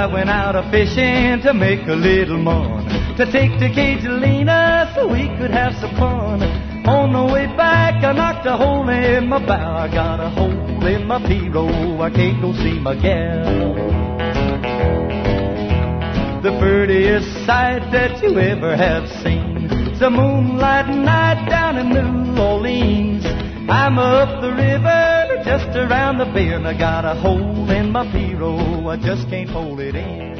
I went out a-fishing to make a little money, to take to Cagelina so we could have some fun. On the way back, I knocked a hole in my bow. I got a hole in my P-roll. I can't go see my gal. The prettiest sight that you ever have seen, it's a moonlight night down in New Orleans. I'm up the river, just around the bend. I got a hole in my P-roll. I just can't hold it in.